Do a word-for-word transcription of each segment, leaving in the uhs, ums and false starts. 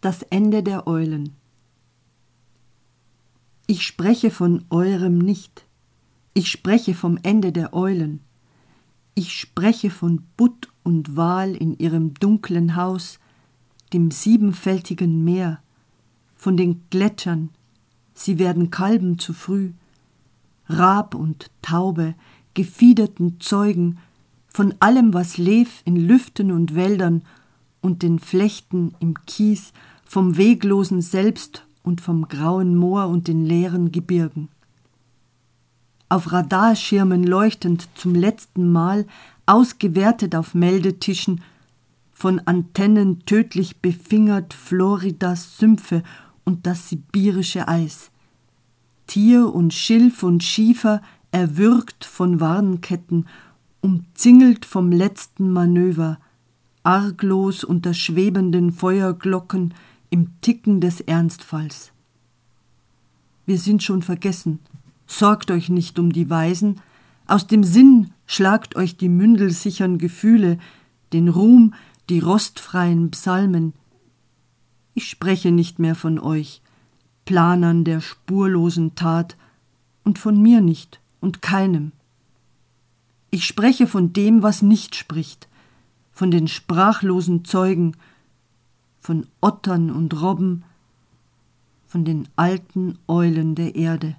das Ende der Eulen. Ich spreche von eurem nicht. Ich spreche vom Ende der Eulen. Ich spreche von Butt und Wal in ihrem dunklen Haus, dem siebenfältigen Meer, von den Gletschern, sie werden Kalben zu früh, Rab und Taube, gefiederten Zeugen, von allem, was lebt in Lüften und Wäldern und den Flechten im Kies, vom Weglosen selbst und vom grauen Moor und den leeren Gebirgen. Auf Radarschirmen leuchtend zum letzten Mal, ausgewertet auf Meldetischen, von Antennen tödlich befingert Floridas Sümpfe und das sibirische Eis. Tier und Schilf und Schiefer erwürgt von Warnketten, umzingelt vom letzten Manöver, arglos unter schwebenden Feuerglocken im Ticken des Ernstfalls. Wir sind schon vergessen, sorgt euch nicht um die Weisen, aus dem Sinn schlagt euch die mündelsichern Gefühle, den Ruhm, die rostfreien Psalmen. Ich spreche nicht mehr von euch, Planern der spurlosen Tat, und von mir nicht und keinem. Ich spreche von dem, was nicht spricht, von den sprachlosen Zeugen, von Ottern und Robben, von den alten Eulen der Erde.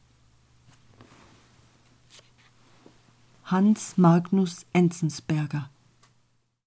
Hans Magnus Enzensberger.